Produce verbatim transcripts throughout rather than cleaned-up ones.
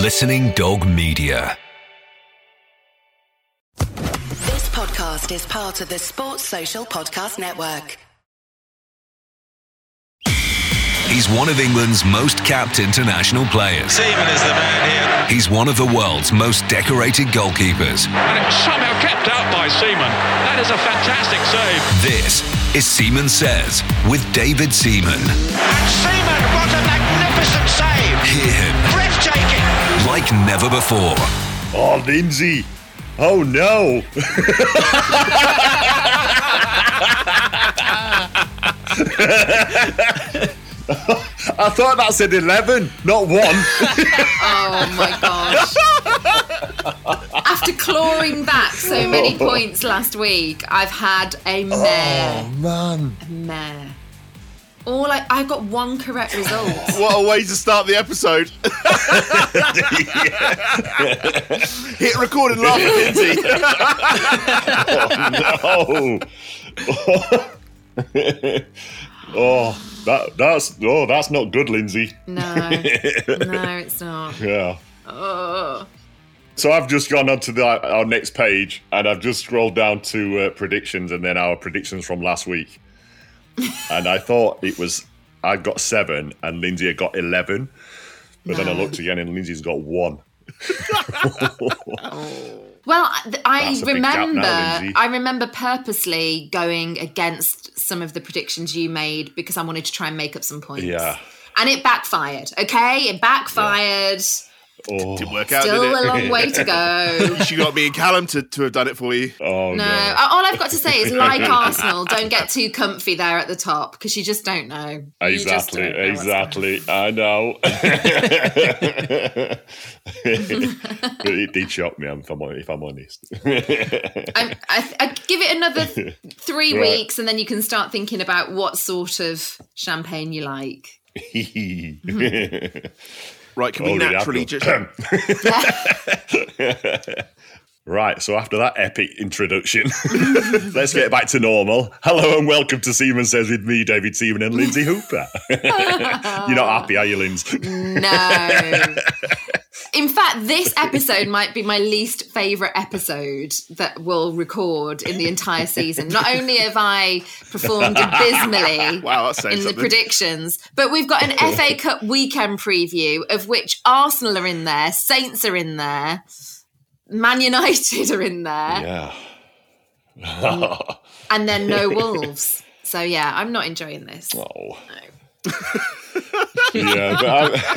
Listening Dog Media. This podcast is part of the Sports Social Podcast Network. He's one of England's most capped international players. Seaman is the man here. He's one of the world's most decorated goalkeepers. And it was somehow kept out by Seaman. That is a fantastic save. This is Seaman Says with David Seaman. And Seaman, what a magnificent save. Hear him. Breathtaking. Like never before. Oh, Lindsay. Oh, no. I thought that said eleven, not one. Oh, my gosh. After clawing back so many points last week, I've had a mare. Oh, man. A mare. All I, I got one correct result. What a way to start the episode. Hit record and laugh at Lindsay. Oh, no. Oh, that, that's oh, that's not good, Lindsay. No, no, it's not. Yeah. Oh. So I've just gone on to the, our next page, and I've just scrolled down to uh, predictions, and then our predictions from last week. And I thought it was I got seven, and Lindsay had got eleven. But No. then I looked again, and Lindsay's got one. Oh. Well, th- I That's a big gap remember. now, Lindsay. I remember purposely going against some of the predictions you made because I wanted to try and make up some points. Yeah. And it backfired. Okay, it backfired. Oh, Didn't work out, Still did a it? long way to go. She got me and Callum to, to have done it for you. oh No, no. all I've got to say is, like Arsenal, don't get too comfy there at the top because you just don't know. You just Exactly, don't know what's exactly. I know. But it did shock me, if I'm, if I'm honest. I'm, I, I give it another th- three Right. weeks, and then you can start thinking about what sort of champagne you like. Right, can we Already naturally have just... Right, so after that epic introduction, let's get back to normal. Hello and welcome to Seaman Says with me, David Seaman, and Lindsay Hooper. You're not happy, are you, Linz? No. In fact, this episode might be my least favourite episode that we'll record in the entire season. Not only have I performed abysmally Wow, that's saying in the something. predictions, but we've got an F A Cup weekend preview of which Arsenal are in there, Saints are in there, Man United are in there, Yeah. and then no Wolves. So yeah, I'm not enjoying this. Oh. No. Yeah, but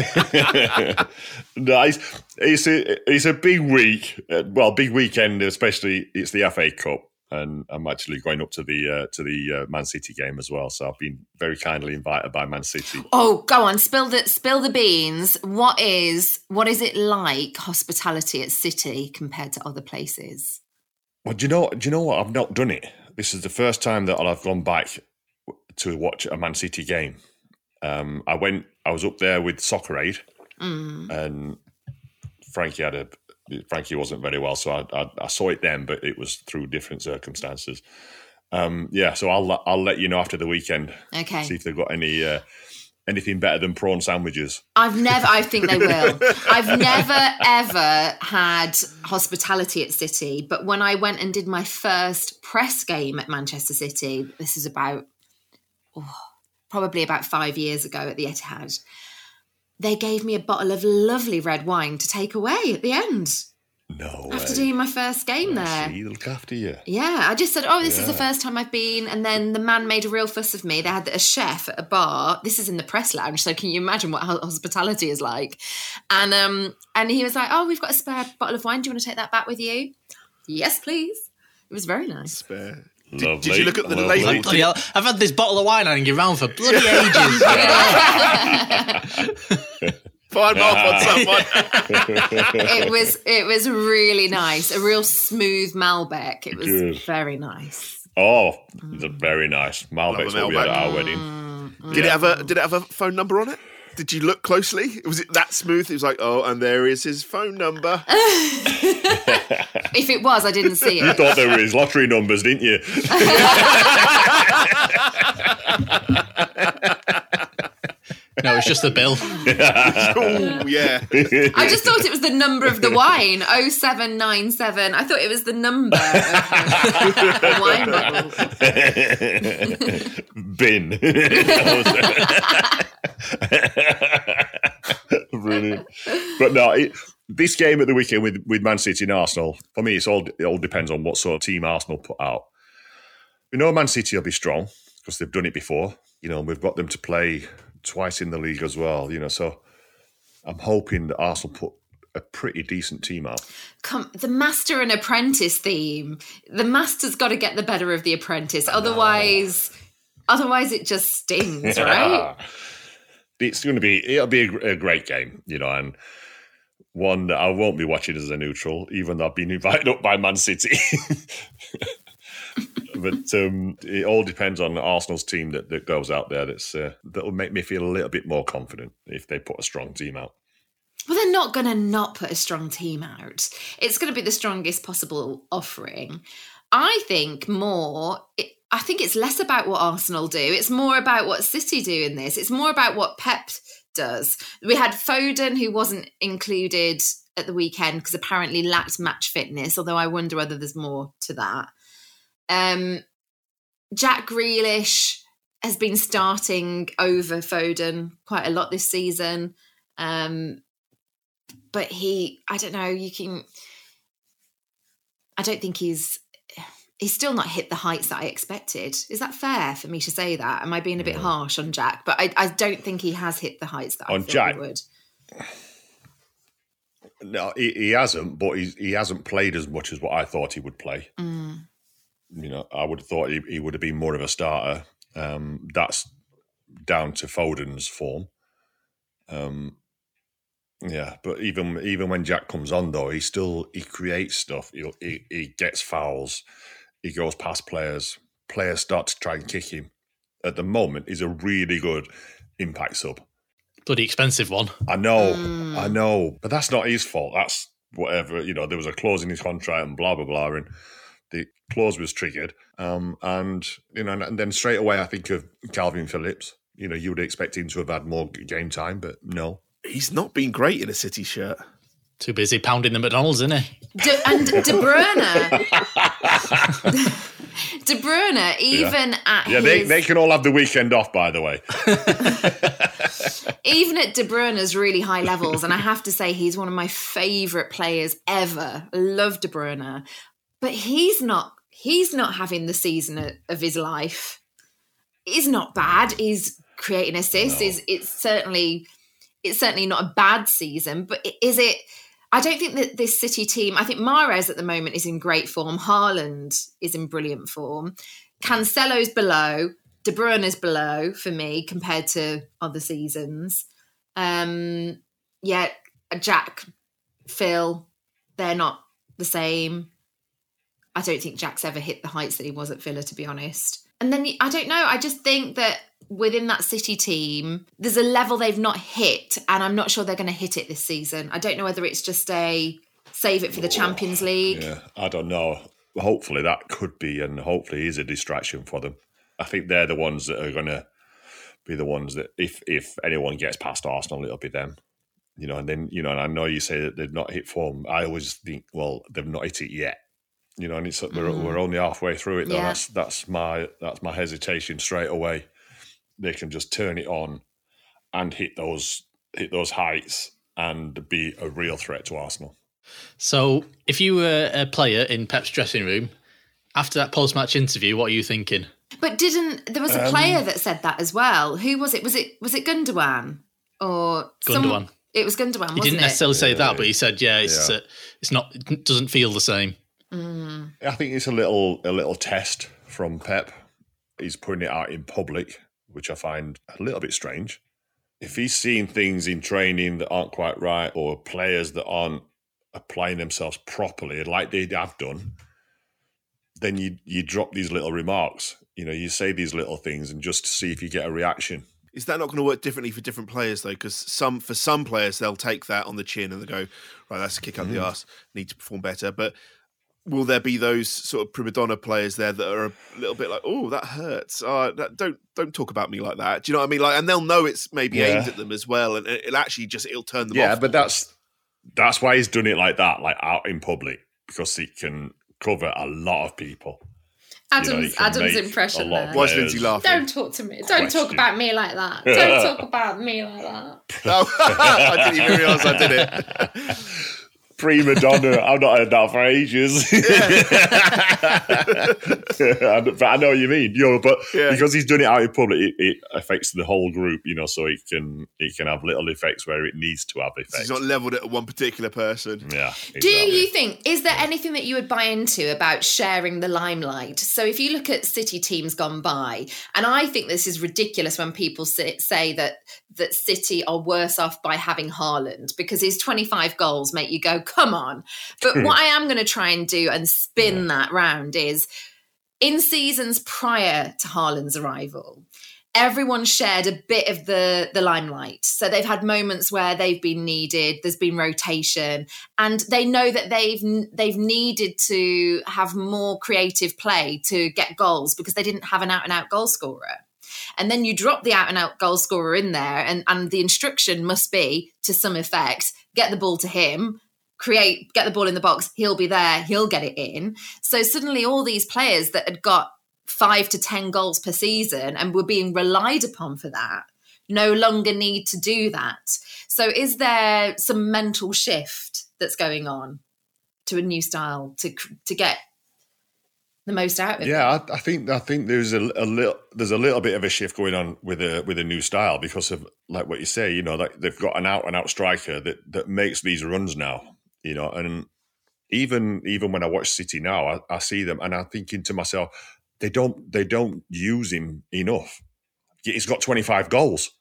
I, no, it's, it's a it's a big week. Uh, well, big weekend, especially it's the F A Cup, and I'm actually going up to the uh, to the uh, Man City game as well. So I've been very kindly invited by Man City. Oh, go on, spill the spill the beans. What is what is it like hospitality at City compared to other places? Well, do you know? Do you know what? I've not done it. This is the first time that I've gone back to watch a Man City game. Um, I went. I was up there with Soccer Aid, Mm. and Frankie had a. Frankie wasn't very well, so I, I, I saw it then, but it was through different circumstances. Um, yeah, so I'll I'll let you know after the weekend. Okay. See if they've got any uh, anything better than prawn sandwiches. I've never. I think they will. I've never ever had hospitality at City, but when I went and did my first press game at Manchester City, this is about oh, probably about five years ago at the Etihad. They gave me a bottle of lovely red wine to take away at the end No after way. doing my first game there. See, they look after you. Yeah, I just said, oh, this is the Yeah. first time I've been. And then the man made a real fuss of me. They had a chef at a bar. This is in the press lounge, so can you imagine what ho- hospitality is like? And um, and he was like, oh, we've got a spare bottle of wine. Do you want to take that back with you? Yes, please. It was very nice. Spare. Lovely. Did you look at the lovely. label? Bloody hell, I've had this bottle of wine hanging around for bloody ages. Fine mark on someone. It was it was really nice. A real smooth Malbec. It was Good. very nice. Oh, very nice. Malbec's Love a what we had at our Malbec. wedding. Did it have a Did it have a phone number on it? Did you look closely? Was it that smooth? It was like, oh, and there is his phone number. If it was, I didn't see You it. thought they were his lottery numbers, didn't you? No, it's just the bill. Oh, yeah. I just thought it was the number of the wine, oh seven nine seven. I thought it was the number of the wine bottle. Bin. Brilliant. But no, it, this game at the weekend with, with Man City and Arsenal, for me, it's all it all depends on what sort of team Arsenal put out. We know Man City will be strong because they've done it before. You know, we've got them to play twice in the league as well, you know, so I'm hoping that Arsenal put a pretty decent team out. Come, the master and apprentice theme. The master's got to get the better of the apprentice. Otherwise, otherwise it just stings, right? It's going to be, it'll be a, a great game, you know, and one that I won't be watching as a neutral, even though I've been invited up by Man City. But um, it all depends on Arsenal's team that, that goes out there. That's uh, that'll make me feel a little bit more confident if they put a strong team out. Well, they're not going to not put a strong team out. It's going to be the strongest possible offering. I think more. It, I think it's less about what Arsenal do. It's more about what City do in this. It's more about what Pep does. We had Foden, who wasn't included at the weekend because apparently lacked match fitness. Although I wonder whether there's more to that. Um, Jack Grealish has been starting over Foden quite a lot this season. Um, but he, I don't know, you can, I don't think he's, he's still not hit the heights that I expected. Is that fair for me to say that? Am I being a bit harsh on Jack? But I, I don't think he has hit the heights that on I thought Jack, he would. No, he, he hasn't, but he's, he hasn't played as much as what I thought he would play. Mm. You know, I would have thought he, he would have been more of a starter. Um, that's down to Foden's form. Um, yeah, but even even when Jack comes on, though, he still he creates stuff. He he, he gets fouls. He goes past players. Players start to try and kick him. At the moment, he's a really good impact sub. Bloody expensive one. I know, mm. I know, but that's not his fault. That's whatever, you know. There was a clause in his contract and blah blah blah, and the clause was triggered, um, and you know, and then straight away I think of Calvin Phillips. You know, you would expect him to have had more game time, but no, he's not been great in a City shirt. Too busy pounding the McDonald's, isn't he? De, and De Bruyne, De Bruyne, even yeah. at yeah, his, they they can all have the weekend off, by the way. Even at De Bruyne's really high levels, and I have to say he's one of my favourite players ever. I love De Bruyne. But he's not he's not having the season of his life. He's not bad. He's creating assists. No. Is it's certainly it's certainly not a bad season, but is it I don't think that this City team, I think Mahrez at the moment is in great form. Haaland is in brilliant form. Cancelo's below. De Bruyne's below for me compared to other seasons. Um, yeah, Jack, Phil, they're not the same. I don't think Jack's ever hit the heights that he was at Villa, to be honest. And then, I don't know, I just think that within that City team, there's a level they've not hit, and I'm not sure they're going to hit it this season. I don't know whether it's just a save it for the Champions League. Yeah, I don't know. Hopefully that could be, and hopefully is a distraction for them. I think they're the ones that are going to be the ones that, if if anyone gets past Arsenal, it'll be them. You know, and then, you know, and I know you say that they've not hit form. I always think, well, they've not hit it yet. You know, and it's we're, mm. we're only halfway through it, though. Yeah. That's that's my that's my hesitation straight away. They can just turn it on and hit those hit those heights and be a real threat to Arsenal. So, if you were a player in Pep's dressing room after that post-match interview, what are you thinking? But didn't there was a player um, that said that as well? Who was it? Was it was it Gundogan or Gundogan? Some, it was Gundogan. Wasn't he didn't necessarily it? say that, but he said, "Yeah, it's yeah. Uh, it's not. It doesn't feel the same." Mm. I think it's a little a little test from Pep. He's putting it out in public, which I find a little bit strange. If he's seeing things in training that aren't quite right, or players that aren't applying themselves properly, like they have done, then you you drop these little remarks. You know, you say these little things, and just to see if you get a reaction. Is that not going to work differently for different players, though? Because some for some players, they'll take that on the chin and they go, right, that's a kick up mm. the arse, need to perform better. But will there be those sort of prima donna players there that are a little bit like, oh, that hurts. Uh, that, don't don't talk about me like that. Do you know what I mean? Like, and they'll know it's maybe Yeah. aimed at them as well, and it'll actually just it'll turn them Yeah, off. but that's that's why he's done it like that, like out in public, because he can cover a lot of people. Adam's, You know, he can Adam's make impression a lot of there. Why is players- Lindsay laughing? Don't talk to me. Don't talk Question. about me like that. Don't talk about me like that. Oh, I didn't even realise I did it. Prima donna. I've not heard that for ages. But I know what you mean. You know, but Yeah. because he's done it out in public, it, it affects the whole group. You know, so it can it can have little effects where it needs to have So effects. he's not levelled it at one particular person. Yeah. Exactly. Do you think, is there anything that you would buy into about sharing the limelight? So if you look at City teams gone by, and I think this is ridiculous when people say, say that that City are worse off by having Haaland, because his twenty-five goals make you go, come on. But what I am going to try and do and spin that round is, in seasons prior to Haaland's arrival, everyone shared a bit of the, the limelight. So they've had moments where they've been needed, there's been rotation, and they know that they've they've needed to have more creative play to get goals because they didn't have an out-and-out goal scorer. And then you drop the out-and-out goal scorer in there, and, and the instruction must be, to some effect, get the ball to him, create, get the ball in the box, he'll be there, he'll get it in. So suddenly all these players that had got five to ten goals per season and were being relied upon for that no longer need to do that. So is there some mental shift that's going on to a new style to to get the most out of it? Yeah, I, I think I think there's a, a little there's a little bit of a shift going on with a with a new style because of, like what you say, you know, like they've got an out and out striker that that makes these runs now, you know, and even even when I watch City now, I, I see them and I'm thinking to myself, they don't they don't use him enough. He's got twenty-five goals,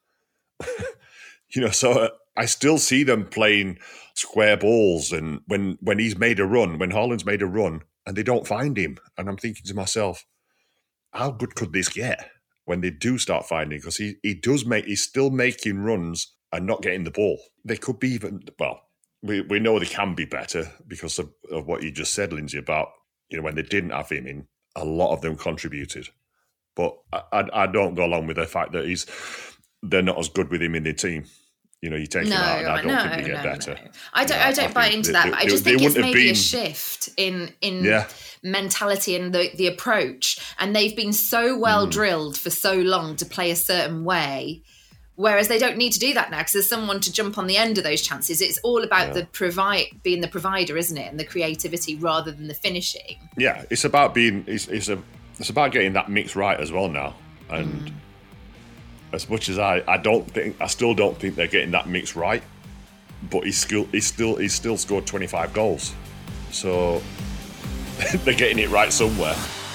you know, so uh, I still see them playing square balls, and when when he's made a run, when Haaland's made a run, and they don't find him. And I'm thinking to myself, how good could this get when they do start finding him? Because he, he does make, he's still making runs and not getting the ball. They could be even, well, we, we know they can be better because of, of what you just said, Lindsay, about, you know, when they didn't have him in, a lot of them contributed. But I, I, I don't go along with the fact that he's, they're not as good with him in the team. You know, you take No, him out, and I don't no, think they get no, better. no. I don't. You know, I don't I buy think into they- that. they- but I just they think it's wouldn't have maybe a been- shift in in Yeah. mentality and the the approach. And they've been so well Hmm. drilled for so long to play a certain way, whereas they don't need to do that now because there's someone to jump on the end of those chances. It's all about the provide being the provider, isn't it, and the creativity rather than the finishing. Yeah, it's about being. It's it's a. It's about getting that mix right as well now. And Mm. as much as I, I don't think, I still don't think they're getting that mix right. But he's still, he's still, he's still scored twenty-five goals. So they're getting it right somewhere.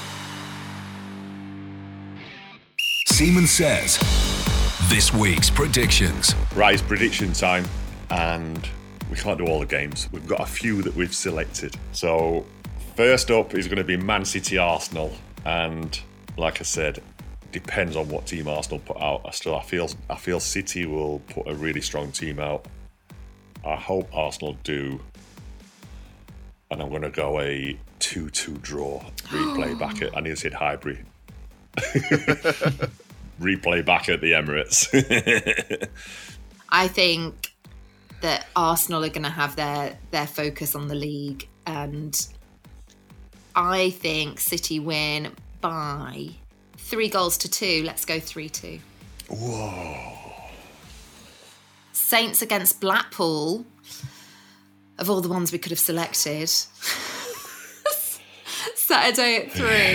Seaman says this week's predictions. Right, it's prediction time, and we can't do all the games. We've got a few that we've selected. So first up is going to be Man City Arsenal, and like I said, depends on what team Arsenal put out. I still, I feel, I feel City will put a really strong team out. I hope Arsenal do, and I'm going to go a two-two draw. Replay back at, I need to say Highbury. Replay back at the Emirates. I think that Arsenal are going to have their their focus on the league, and I think City win by three goals to two. Let's go three two. Whoa. Saints against Blackpool. Of all the ones we could have selected. Saturday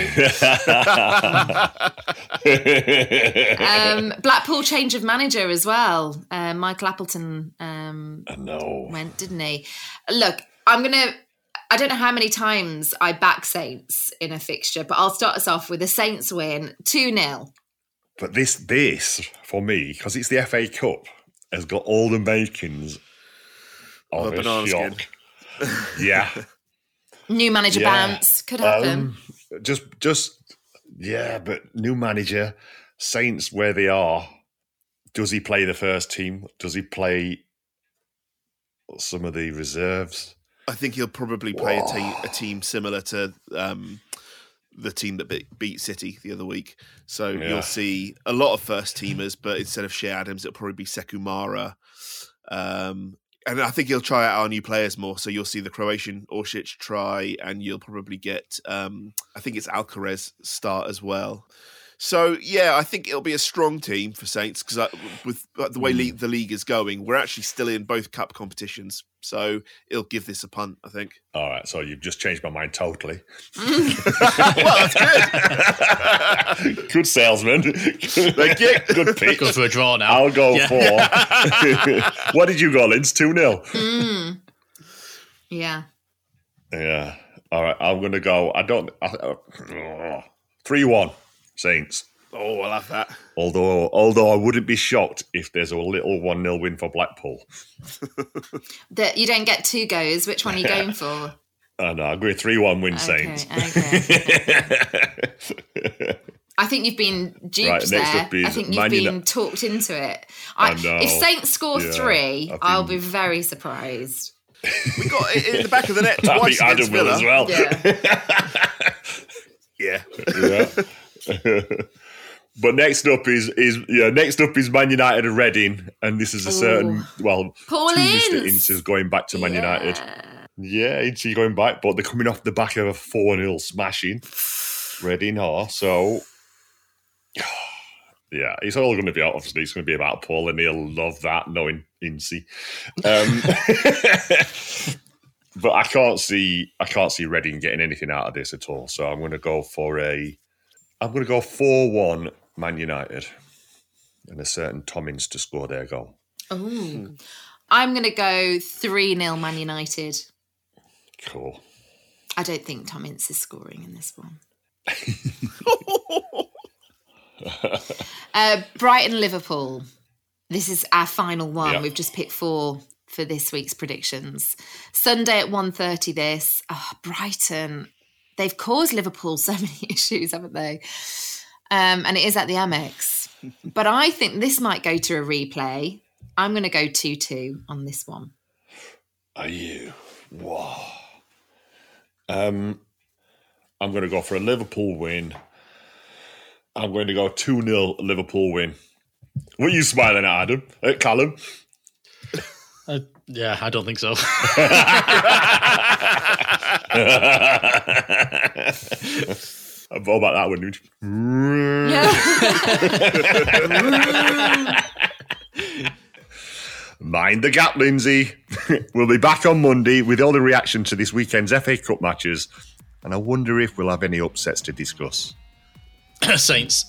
at three. um, Blackpool change of manager as well. Uh, Michael Appleton um, I know. went, didn't he? Look, I'm going to... I don't know how many times I back Saints in a fixture, but I'll start us off with a Saints win, two nil. But this, this for me, because it's the F A Cup, has got all the makings of Of a a banana skin. shock. Yeah. New manager Yeah. bounce. Could happen. Um, just, just, yeah, but new manager, Saints where they are. Does he play the first team? Does he play some of the reserves? I think he'll probably play a, te- a team similar to um, the team that beat, beat City the other week. So Yeah. you'll see a lot of first teamers, but instead of Shea Adams, it'll probably be Sekumara. Um, and I think he'll try out our new players more. So you'll see the Croatian Orsic try, and you'll probably get, um, I think it's Alcaraz start as well. So, yeah, I think it'll be a strong team for Saints because with the way le- the league is going, we're actually still in both cup competitions. So it'll give this a punt, I think. All right, so you've just changed my mind totally. Well, that's good. Good salesman. Thank you. Good pick. Go for a draw now. I'll go Yeah. for... What did you go, Linz? two nil? Mm. Yeah. Yeah. All right, I'm going to go... I don't... I, three one. Saints. Oh, I love that. Although although I wouldn't be shocked if there's a little one nil win for Blackpool. That you don't get two goes. Which one are you going for? I know, I'll go three one win Okay, Saints. okay. I think you've been duped Right, next there. up is I think you've Man been Uni- talked into it. I, I know. If Saints score Yeah, three, I think- I'll be very surprised. We got it in the back of the net I twice think against Adam will Villa. as well. Yeah. Yeah. Yeah. But next up is is yeah. Next up is Man United and Reading, and this is a certain well, Paul two Mister Ince. Ince is going back to Man Yeah. United. Yeah, Ince going back, but they're coming off the back of a four nil smashing. Reading are so. Yeah, it's all going to be obviously it's going to be about Paul, and he'll love that knowing Ince. Um, but I can't see I can't see Reading getting anything out of this at all. So I'm going to go for a. I'm going to go four one Man United and a certain Tom Ince to score their goal. Oh, I'm going to go three nil Man United. Cool. I don't think Tom Ince is scoring in this one. uh, Brighton Liverpool. This is our final one. Yeah. We've just picked four for this week's predictions. Sunday at one thirty. This oh, Brighton. They've caused Liverpool so many issues, haven't they? Um, and it is at the Amex. But I think this might go to a replay. I'm going to go two two on this one. Are you? Wow. Um, I'm going to go for a Liverpool win. I'm going to go two nil Liverpool win. What are you smiling at, Adam? At Callum? Uh, yeah, I don't think so. What about that one, dude? Mind the gap, Lindsay. We'll be back on Monday with all the reaction to this weekend's F A Cup matches, and I wonder if we'll have any upsets to discuss. Saints.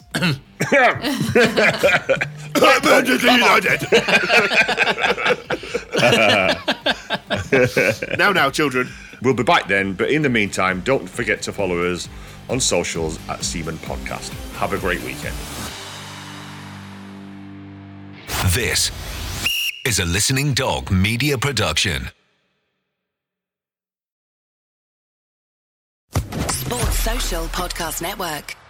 Now, now, children. We'll be back then, but in the meantime, don't forget to follow us on socials at Seaman Podcast. Have a great weekend. This is a Listening Dog media production. Sports Social Podcast Network.